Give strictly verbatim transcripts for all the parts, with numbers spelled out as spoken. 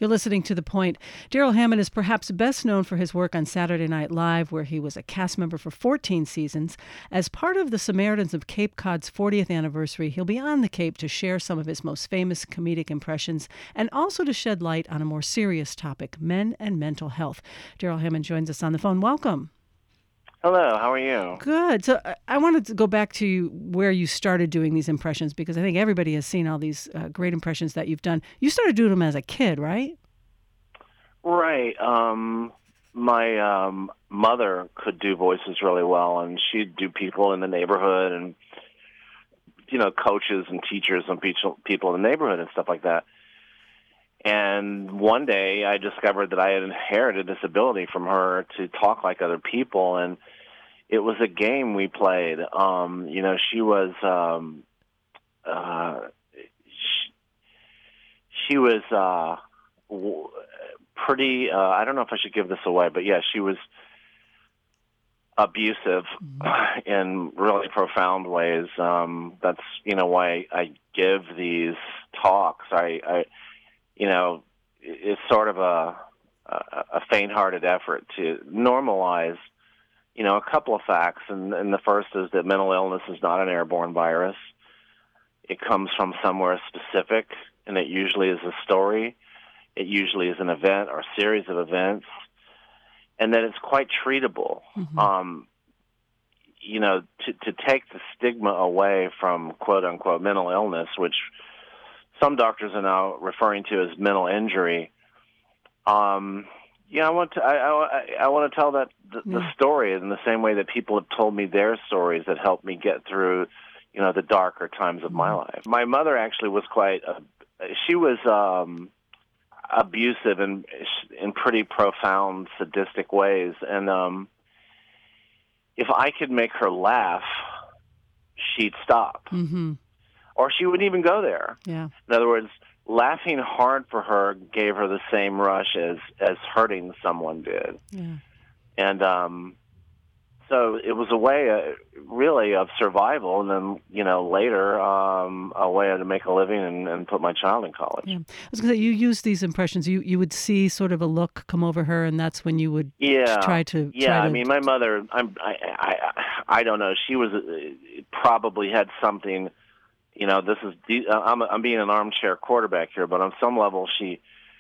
You're listening to The Point. Darrell Hammond is perhaps best known for his work on Saturday Night Live, where he was a cast member for fourteen seasons. As part of the Samaritans of Cape Cod's fortieth anniversary, he'll be on the Cape to share some of his most famous comedic impressions and also to shed light on a more serious topic, men and mental health. Darrell Hammond joins us on the phone. Welcome. Hello, how are you? Good. So uh, I wanted to go back to where you started doing these impressions, because I think everybody has seen all these uh, great impressions that you've done. You started doing them as a kid, right? Right. Um, my um, mother could do voices really well, and she'd do people in the neighborhood and, you know, coaches and teachers and people in the neighborhood and stuff like that. And one day I discovered that I had inherited this ability from her to talk like other people, and it was a game we played. Um, you know, she was um, uh, she, she was uh, w- pretty. Uh, I don't know if I should give this away, but yeah, she was abusive mm-hmm. in really profound ways. Um, that's you know why I give these talks. I. I You know, it's sort of a, a, a faint-hearted effort to normalize, you know, a couple of facts. And, and the first is that mental illness is not an airborne virus. It comes from somewhere specific, and it usually is a story. It usually is an event or a series of events, and that it's quite treatable. Mm-hmm. Um, you know, to, to take the stigma away from quote-unquote mental illness, which some doctors are now referring to as mental injury. Um, yeah, I want to. I, I, I want to tell that the, yeah. the story in the same way that people have told me their stories that helped me get through, you know, the darker times of mm-hmm. my life. My mother actually was quite. Uh, she was um, abusive in in pretty profound, sadistic ways, and um, if I could make her laugh, she'd stop. Mm-hmm. Or she wouldn't even go there. Yeah. In other words, laughing hard for her gave her the same rush as, as hurting someone did. Yeah. And um, so it was a way, uh, really, of survival, and then, you know, later, um, a way to make a living and, and put my child in college. Yeah. I was going to say, you used these impressions. You you would see sort of a look come over her, and that's when you would yeah. try to... Yeah, try to... I mean, my mother, I'm, I, I, I don't know, she was uh, probably had something... You know, this is I'm I'm being an armchair quarterback here, but on some level, she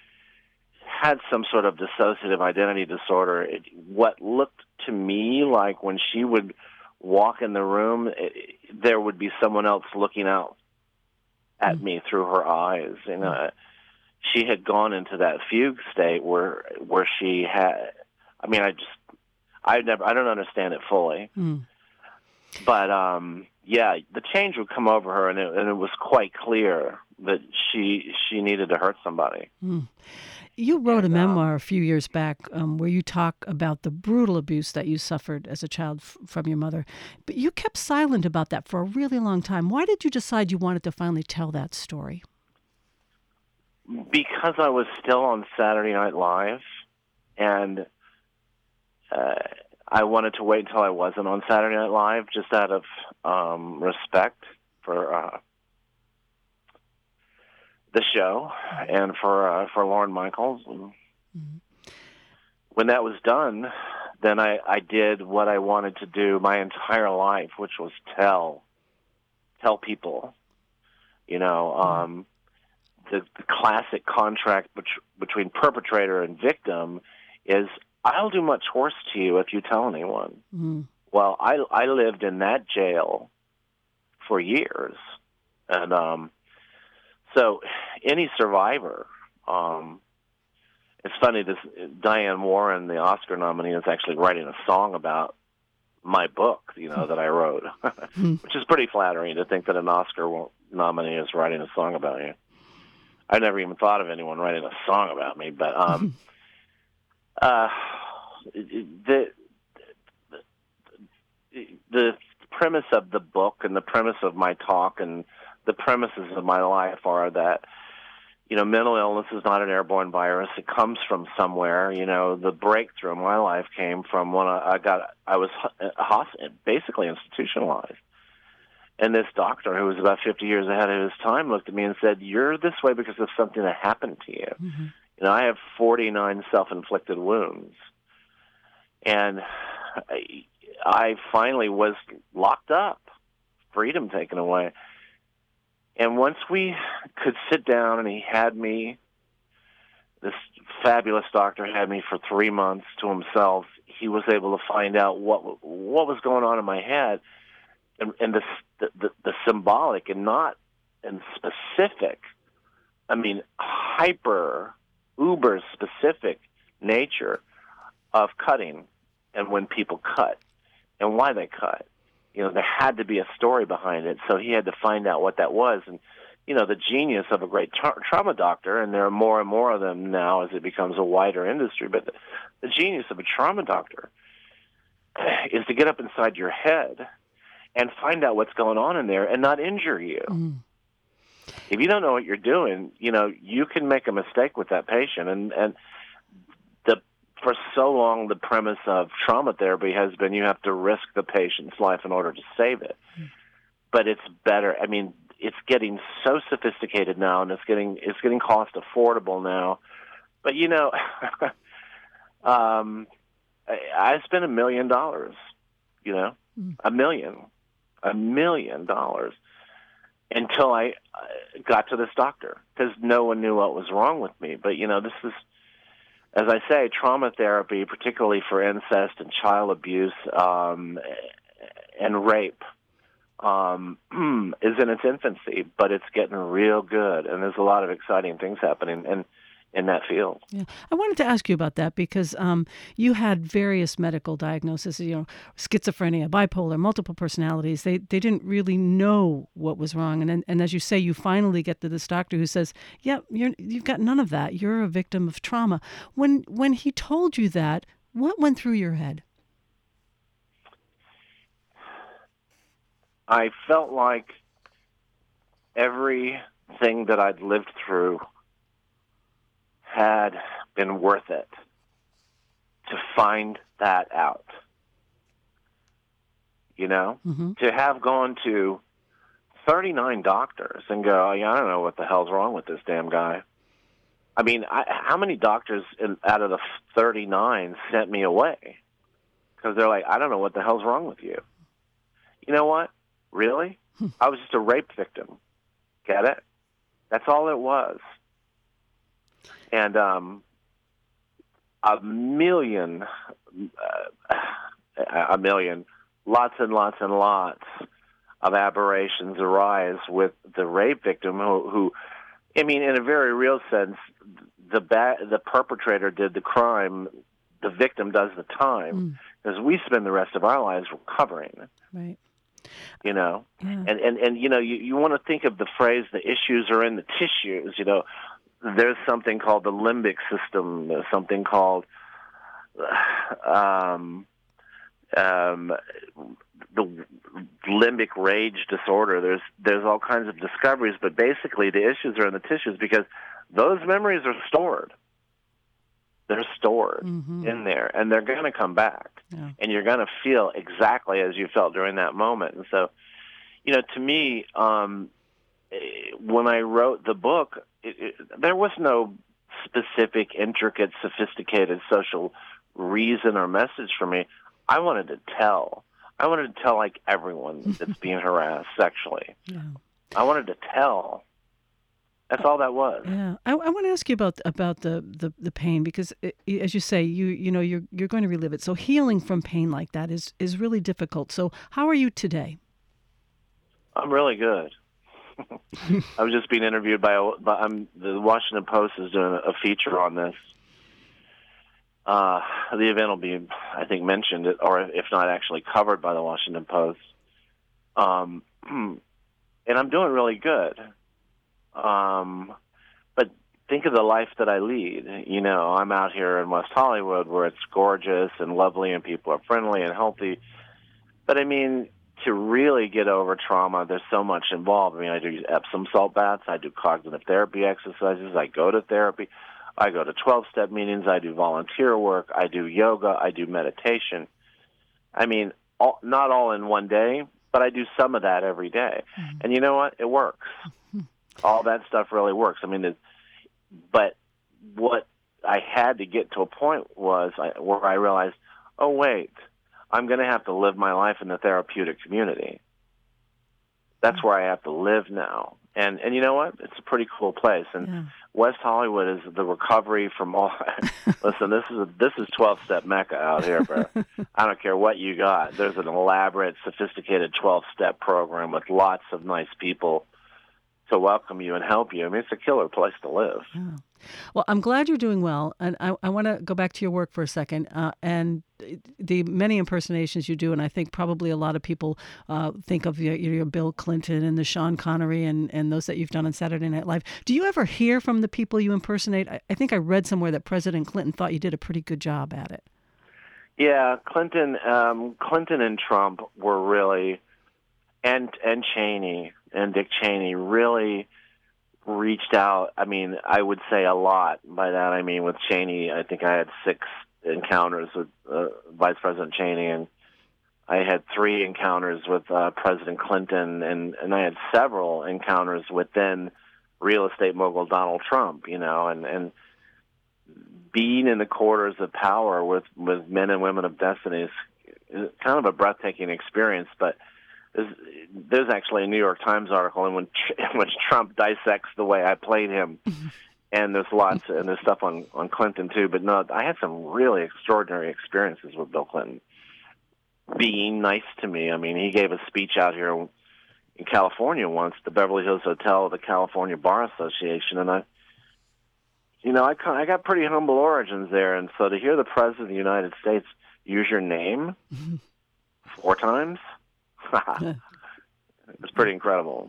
had some sort of dissociative identity disorder. It, what looked to me like when she would walk in the room, it, there would be someone else looking out at mm. me through her eyes. You know, mm. she had gone into that fugue state where where she had. I mean, I just I never I don't understand it fully, mm. but um. Yeah, the change would come over her, and it, and it was quite clear that she she needed to hurt somebody. Mm. You wrote and, a memoir um, a few years back um, where you talk about the brutal abuse that you suffered as a child f- from your mother, but you kept silent about that for a really long time. Why did you decide you wanted to finally tell that story? Because I was still on Saturday Night Live, and... Uh, I wanted to wait until I wasn't on Saturday Night Live, just out of um, respect for uh, the show and for uh, for Lorne Michaels. And mm-hmm. when that was done, then I, I did what I wanted to do my entire life, which was tell tell people. You know, um, the, the classic contract bet- between perpetrator and victim is, I'll do much worse to you if you tell anyone. Mm-hmm. Well, I, I lived in that jail for years. And um, so any survivor, um, it's funny, this Diane Warren, the Oscar nominee, is actually writing a song about my book, you know, that I wrote, which is pretty flattering to think that an Oscar nominee is writing a song about you. I never even thought of anyone writing a song about me, but... Um, Uh, the, the the premise of the book and the premise of my talk and the premises of my life are that, you know, mental illness is not an airborne virus. It comes from somewhere. You know, the breakthrough in my life came from when I, I got I was basically institutionalized. And this doctor, who was about fifty years ahead of his time, looked at me and said, "You're this way because of something that happened to you. Mm-hmm. You know, I have forty-nine self-inflicted wounds. And I, I finally was locked up, freedom taken away. And once we could sit down and he had me, this fabulous doctor had me for three months to himself, he was able to find out what what was going on in my head, and, and the, the the symbolic and not and specific, I mean, hyper, uber specific nature of cutting and when people cut and why they cut. You know, there had to be a story behind it, so he had to find out what that was. And, you know, the genius of a great tra- trauma doctor, and there are more and more of them now as it becomes a wider industry, but the, the genius of a trauma doctor is to get up inside your head and find out what's going on in there and not injure you. Mm. If you don't know what you're doing, you know, you can make a mistake with that patient. And, and the for so long, the premise of trauma therapy has been you have to risk the patient's life in order to save it. Mm. But it's better. I mean, it's getting so sophisticated now, and it's getting it's getting cost affordable now. But, you know, um, I, I spent a million dollars, you know, mm. a million, a million dollars. Until I got to this doctor, because no one knew what was wrong with me. But, you know, this is, as I say, trauma therapy, particularly for incest and child abuse um, and rape, um, is in its infancy, but it's getting real good, and there's a lot of exciting things happening in, in that field. Yeah, I wanted to ask you about that because um, you had various medical diagnoses, you know, schizophrenia, bipolar, multiple personalities. They they didn't really know what was wrong, and and, and as you say, you finally get to this doctor who says, "Yeah, you're you've got none of that. You're a victim of trauma." When when he told you that, what went through your head? I felt like everything that I'd lived through had been worth it to find that out. You know, mm-hmm. to have gone to thirty-nine doctors and go, oh, yeah, I don't know what the hell's wrong with this damn guy. I mean, I, how many doctors in, out of the thirty-nine sent me away? Because they're like, I don't know what the hell's wrong with you. You know what? Really? I was just a rape victim. Get it? That's all it was. And um, a million, uh, a million, lots and lots and lots of aberrations arise with the rape victim who, who I mean, in a very real sense, the ba- the perpetrator did the crime, the victim does the time, because mm. we spend the rest of our lives recovering. Right. You know, yeah. and, and, and, you know, you, you want to think of the phrase, the issues are in the tissues, you know. There's something called the limbic system. There's something called um, um, the limbic rage disorder. There's there's all kinds of discoveries, but basically the issues are in the tissues because those memories are stored. They're stored mm-hmm. in there, and they're going to come back, yeah. and you're going to feel exactly as you felt during that moment. And so, you know, to me, um, when I wrote the book, it, it, there was no specific, intricate, sophisticated social reason or message for me. I wanted to tell. I wanted to tell like everyone that's being harassed sexually. Yeah. I wanted to tell. That's all that was. Yeah, I, I want to ask you about about the, the, the pain because, it, as you say, you you know you're you're going to relive it. So healing from pain like that is is really difficult. So how are you today? I'm really good. I was just being interviewed by, a, by um, the Washington Post is doing a feature on this. Uh, the event will be, I think, mentioned, or if not actually covered by the Washington Post. Um, and I'm doing really good. Um, but think of the life that I lead. You know, I'm out here in West Hollywood where it's gorgeous and lovely and people are friendly and healthy. But, I mean, to really get over trauma, there's so much involved. I mean, I do Epsom salt baths. I do cognitive therapy exercises. I go to therapy. I go to twelve-step meetings. I do volunteer work. I do yoga. I do meditation. I mean, all, not all in one day, but I do some of that every day. Mm-hmm. And you know what? It works. Mm-hmm. All that stuff really works. I mean, it, but what had to get to a point was I, where I realized, oh, wait, I'm going to have to live my life in the therapeutic community. That's where I have to live now. And and you know what? It's a pretty cool place. And yeah. West Hollywood is the recovery from all. Listen, this is a, this is twelve-step Mecca out here, bro. I don't care what you got. There's an elaborate, sophisticated twelve-step program with lots of nice people to welcome you and help you. I mean, it's a killer place to live. Yeah. Well, I'm glad you're doing well, and I, I want to go back to your work for a second, uh, and the many impersonations you do, and I think probably a lot of people uh, think of your, your Bill Clinton and the Sean Connery and, and those that you've done on Saturday Night Live. Do you ever hear from the people you impersonate? I, I think I read somewhere that President Clinton thought you did a pretty good job at it. Yeah, Clinton, um, Clinton and Trump were really, and and Cheney and Dick Cheney really reached out. I mean, I would say a lot. By that I mean with Cheney, I think I had six encounters with uh, Vice President Cheney, and I had three encounters with uh, President Clinton, and, and I had several encounters with then real estate mogul Donald Trump, you know, and, and being in the quarters of power with, with men and women of destiny is, is kind of a breathtaking experience, but There's, there's actually a New York Times article in which, in which Trump dissects the way I played him, and there's lots, and there's stuff on, on Clinton too. But no, I had some really extraordinary experiences with Bill Clinton. Being nice to me. I mean, he gave a speech out here in California once, the Beverly Hills Hotel of the California Bar Association, and I, you know, I I got pretty humble origins there, and so to hear the President of the United States use your name four times. It's pretty incredible.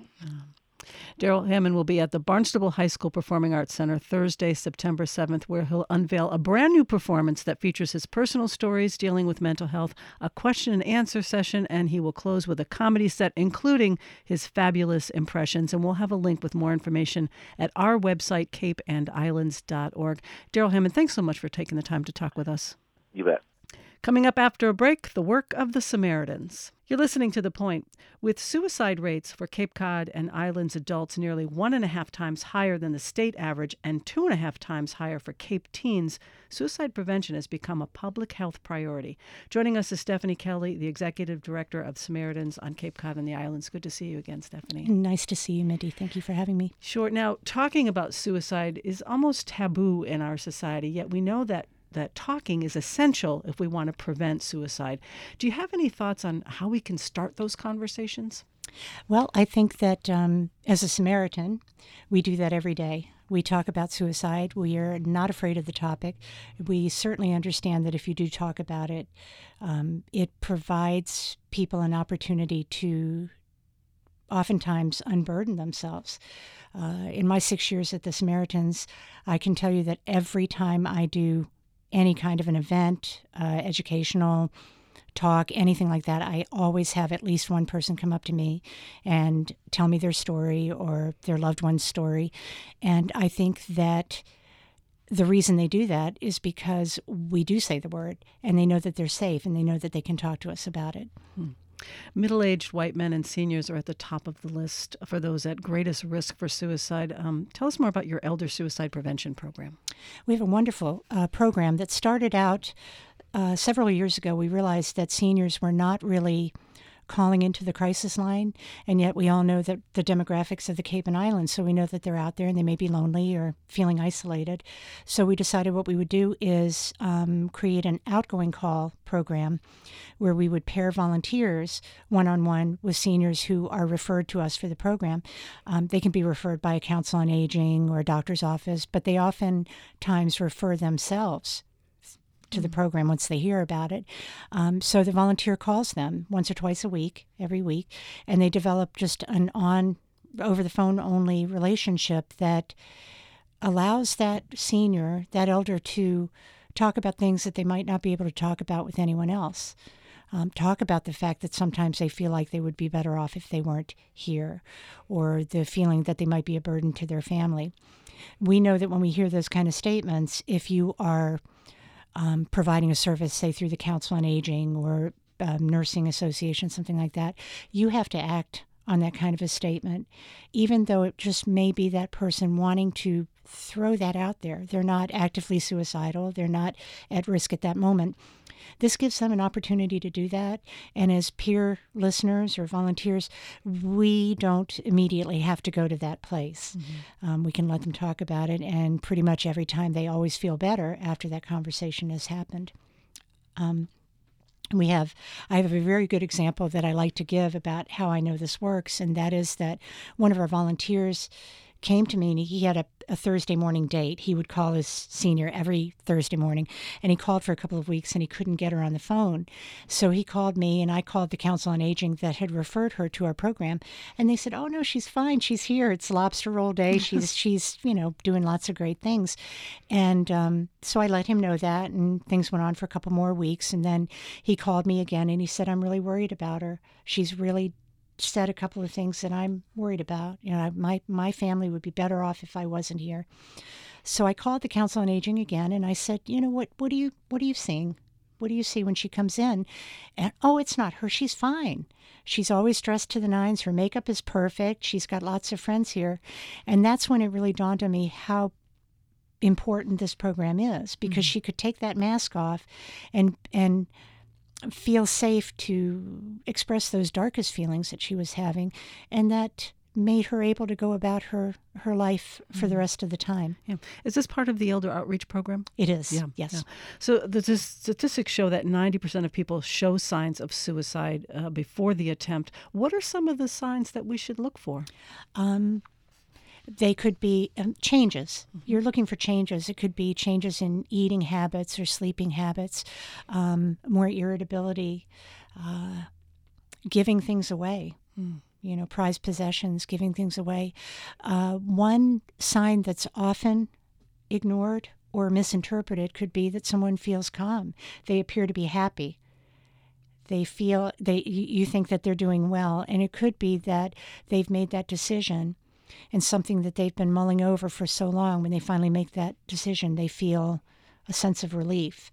Darrell Hammond will be at the Barnstable High School Performing Arts Center Thursday, September seventh, where he'll unveil a brand new performance that features his personal stories dealing with mental health, a question and answer session, and he will close with a comedy set, including his fabulous impressions. And we'll have a link with more information at our website, cape and islands dot org. Darrell Hammond, thanks so much for taking the time to talk with us. You bet. Coming up after a break, the work of the Samaritans. You're listening to The Point. With suicide rates for Cape Cod and Islands adults nearly one and a half times higher than the state average and two and a half times higher for Cape teens, suicide prevention has become a public health priority. Joining us is Stephanie Kelly, the Executive Director of Samaritans on Cape Cod and the Islands. Good to see you again, Stephanie. Nice to see you, Mindy. Thank you for having me. Sure. Now, talking about suicide is almost taboo in our society, yet we know that that talking is essential if we want to prevent suicide. Do you have any thoughts on how we can start those conversations? Well, I think that um, as a Samaritan, we do that every day. We talk about suicide. We are not afraid of the topic. We certainly understand that if you do talk about it, um, it provides people an opportunity to oftentimes unburden themselves. Uh, in my six years at the Samaritans, I can tell you that every time I do any kind of an event, uh, educational talk, anything like that, I always have at least one person come up to me and tell me their story or their loved one's story. And I think that the reason they do that is because we do say the word, and they know that they're safe, and they know that they can talk to us about it. Hmm. Middle-aged white men and seniors are at the top of the list for those at greatest risk for suicide. Um, tell us more about your elder suicide prevention program. We have a wonderful uh, program that started out uh, several years ago. We realized that seniors were not really calling into the crisis line, and yet we all know that the demographics of the Cape and Islands, so we know that they're out there and they may be lonely or feeling isolated. So we decided what we would do is um, create an outgoing call program where we would pair volunteers one-on-one with seniors who are referred to us for the program. Um, they can be referred by a council on aging or a doctor's office, but they oftentimes refer themselves to the program once they hear about it. Um, so the volunteer calls them once or twice a week, every week, and they develop just an on, over-the-phone only relationship that allows that senior, that elder, to talk about things that they might not be able to talk about with anyone else. Um, talk about the fact that sometimes they feel like they would be better off if they weren't here, or the feeling that they might be a burden to their family. We know that when we hear those kind of statements, if you are Um, providing a service, say, through the Council on Aging or um, Nursing Association, something like that, you have to act on that kind of a statement, even though it just may be that person wanting to throw that out there. They're not actively suicidal. They're not at risk at that moment. This gives them an opportunity to do that. And as peer listeners or volunteers, we don't immediately have to go to that place. Mm-hmm. Um, we can let them talk about it. And pretty much every time they always feel better after that conversation has happened. Um, we have, I have a very good example that I like to give about how I know this works. And that is that one of our volunteers came to me, and he had a, a Thursday morning date. He would call his senior every Thursday morning, and he called for a couple of weeks, and he couldn't get her on the phone. So he called me, and I called the Council on Aging that had referred her to our program, and they said, "Oh no, she's fine. She's here. It's lobster roll day. She's she's you know doing lots of great things." And um, so I let him know that, and things went on for a couple more weeks, and then he called me again, and he said, "I'm really worried about her. She's really said a couple of things that I'm worried about. You know, my my family would be better off if I wasn't here." So I called the Council on Aging again, and I said, "You know what? What do you what are you seeing? What do you see when she comes in?" And oh, it's not her. She's fine. She's always dressed to the nines. Her makeup is perfect. She's got lots of friends here, and that's when it really dawned on me how important this program is, because mm-hmm. she could take that mask off, and and. feel safe to express those darkest feelings that she was having, and that made her able to go about her, her life for mm-hmm. the rest of the time. Yeah. Is this part of the Elder Outreach Program? It is, yeah. yes. Yeah. So the, the statistics show that ninety percent of people show signs of suicide uh, before the attempt. What are some of the signs that we should look for? Um, They could be um, changes. Mm-hmm. You're looking for changes. It could be changes in eating habits or sleeping habits, um, more irritability, uh, giving things away, mm. you know, prized possessions, giving things away. Uh, one sign that's often ignored or misinterpreted could be that someone feels calm. They appear to be happy. They feel, they you think that they're doing well, and it could be that they've made that decision, and something that they've been mulling over for so long, when they finally make that decision, they feel a sense of relief.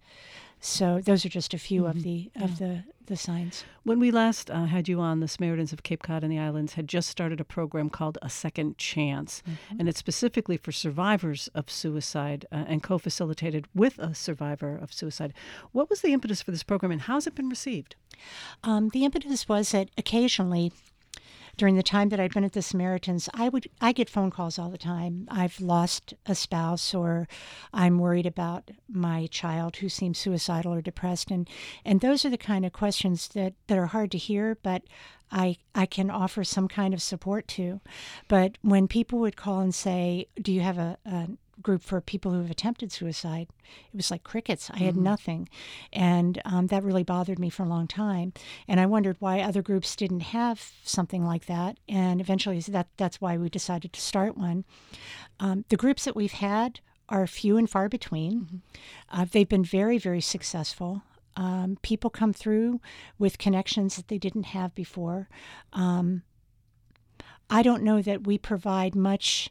So those are just a few mm-hmm. of the of yeah. the, the signs. When we last uh, had you on, the Samaritans of Cape Cod and the Islands had just started a program called A Second Chance, mm-hmm. and it's specifically for survivors of suicide uh, and co-facilitated with a survivor of suicide. What was the impetus for this program, and how's it been received? Um, the impetus was that occasionally, during the time that I'd been at the Samaritans, I would I get phone calls all the time. I've lost a spouse, or I'm worried about my child who seems suicidal or depressed, and and those are the kind of questions that, that are hard to hear, but I I can offer some kind of support to. But when people would call and say, "Do you have a, a group for people who have attempted suicide?" It was like crickets. I had mm-hmm. nothing. And um, that really bothered me for a long time. And I wondered why other groups didn't have something like that. And eventually that that's why we decided to start one. Um, the groups that we've had are few and far between. Mm-hmm. Uh, they've been very, very successful. Um, people come through with connections that they didn't have before. Um, I don't know that we provide much.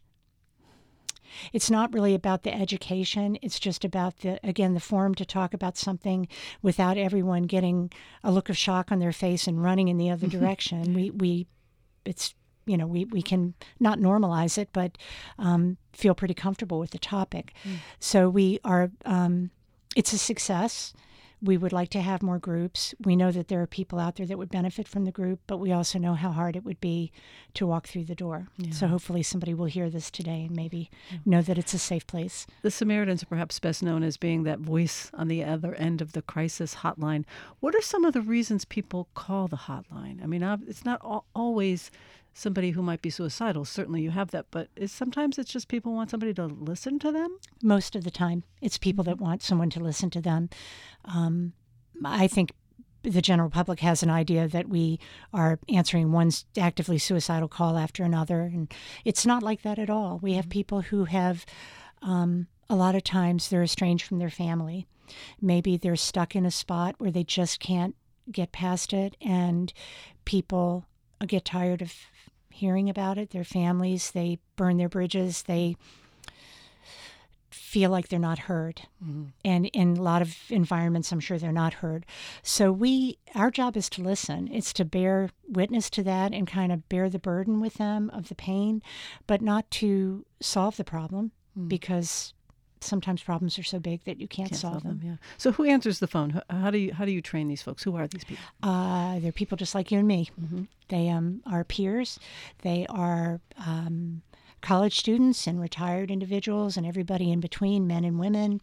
It's not really about the education. It's just about, the again, the forum to talk about something without everyone getting a look of shock on their face and running in the other direction. We, we, it's, you know, we, we can not normalize it, but um, feel pretty comfortable with the topic. Mm. So we are, um, it's a success. We would like to have more groups. We know that there are people out there that would benefit from the group, but we also know how hard it would be to walk through the door. Yeah. So hopefully somebody will hear this today and maybe yeah. know that it's a safe place. The Samaritans are perhaps best known as being that voice on the other end of the crisis hotline. What are some of the reasons people call the hotline? I mean, it's not al- always somebody who might be suicidal. Certainly you have that, but it's, sometimes it's just people want somebody to listen to them? Most of the time, it's people that want someone to listen to them. Um, I think the general public has an idea that we are answering one actively suicidal call after another, and it's not like that at all. We have people who have, um, a lot of times they're estranged from their family. Maybe they're stuck in a spot where they just can't get past it, and people get tired of hearing about it. Their families, they burn their bridges, they feel like they're not heard. Mm-hmm. And in a lot of environments, I'm sure they're not heard. So we, our job is to listen. It's to bear witness to that and kind of bear the burden with them of the pain, but not to solve the problem mm. because sometimes problems are so big that you can't, can't solve, solve them. them. Yeah. So who answers the phone? How do you how do you train these folks? Who are these people? Uh, they're people just like you and me. Mm-hmm. They um, are peers. They are um, college students and retired individuals and everybody in between, men and women.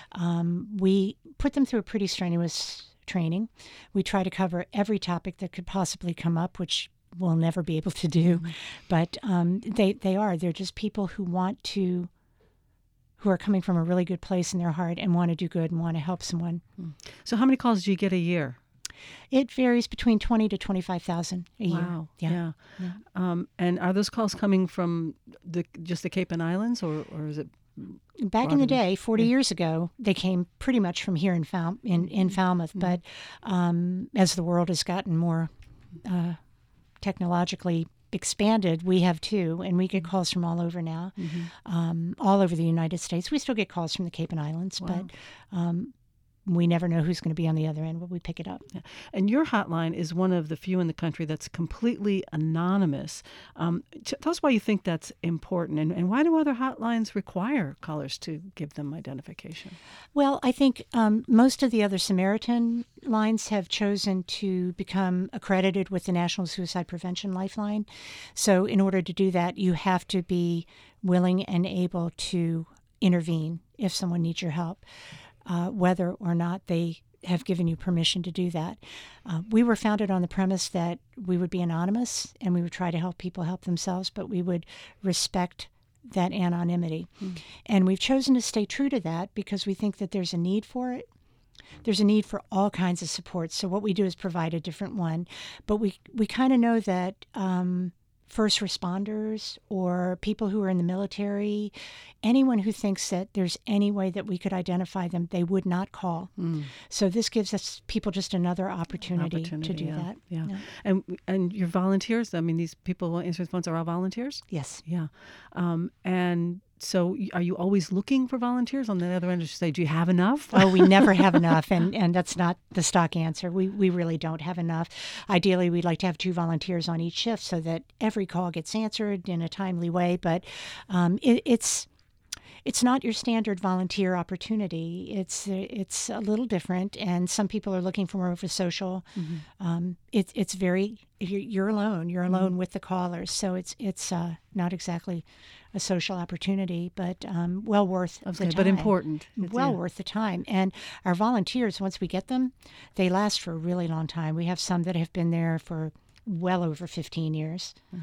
Um, we put them through a pretty strenuous training. We try to cover every topic that could possibly come up, which we'll never be able to do. Mm-hmm. But um, they, they are. They're just people who want to who are coming from a really good place in their heart and want to do good and want to help someone. So how many calls do you get a year? It varies between twenty to twenty-five thousand a year. Wow. Yeah. yeah. yeah. Um, and are those calls coming from the just the Cape and Islands, or, or is it? Back in the day, forty yeah. years ago, they came pretty much from here in, Fal- in, in Falmouth. Mm-hmm. But um, as the world has gotten more uh, technologically expanded, we have too, and we get calls from all over now, mm-hmm. um, all over the United States. We still get calls from the Cape and Islands, wow. but um, we never know who's going to be on the other end when we pick it up. Yeah. And your hotline is one of the few in the country that's completely anonymous. Um, t- tell us why you think that's important, and, and why do other hotlines require callers to give them identification? Well, I think um, most of the other Samaritan lines have chosen to become accredited with the National Suicide Prevention Lifeline. So in order to do that, you have to be willing and able to intervene if someone needs your help. Uh, whether or not they have given you permission to do that. Uh, we were founded on the premise that we would be anonymous and we would try to help people help themselves, but we would respect that anonymity. Mm. And we've chosen to stay true to that because we think that there's a need for it. There's a need for all kinds of support. So what we do is provide a different one. But we, we kind of know that um, first responders or people who are in the military, anyone who thinks that there's any way that we could identify them, they would not call. Mm. So this gives us people just another opportunity, opportunity to do yeah, that. Yeah. yeah. And and your volunteers, I mean, these people who answer the phones are all volunteers? Yes. Yeah. Um, and so are you always looking for volunteers? On the other end, you say, do you have enough? Oh, we never have enough, and, and that's not the stock answer. We we really don't have enough. Ideally, we'd like to have two volunteers on each shift so that every call gets answered in a timely way, but um, it, it's it's not your standard volunteer opportunity. It's it's a little different, and some people are looking for more of a social. Mm-hmm. Um, it's it's very you're, you're alone. You're alone mm-hmm. with the callers, so it's it's uh, not exactly a social opportunity, but um, well worth okay, the time. But important. Well yeah. worth the time. And our volunteers, once we get them, they last for a really long time. We have some that have been there for well over fifteen years. Wow.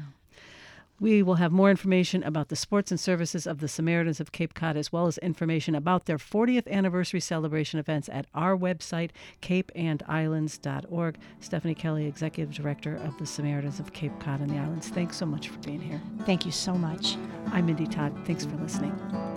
We will have more information about the sports and services of the Samaritans of Cape Cod, as well as information about their fortieth anniversary celebration events at our website, cape and islands dot org. Stephanie Kelly, Executive Director of the Samaritans of Cape Cod and the Islands. Thanks so much for being here. Thank you so much. I'm Mindy Todd. Thanks for listening.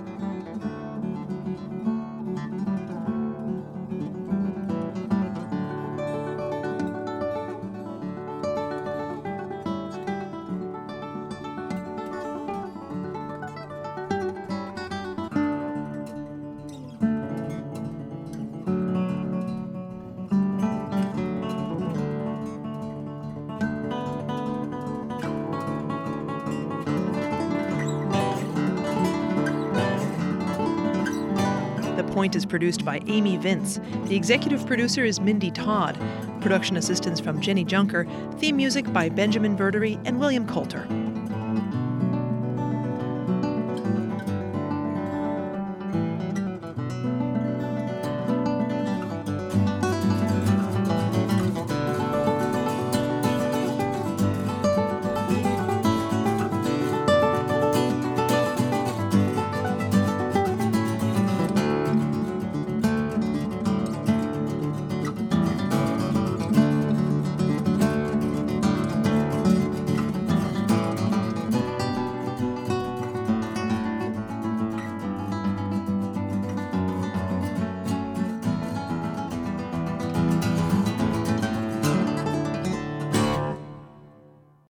Point is produced by Amy Vince. The executive producer is Mindy Todd. Production assistance from Jenny Junker. Theme music by Benjamin Verdery and William Coulter.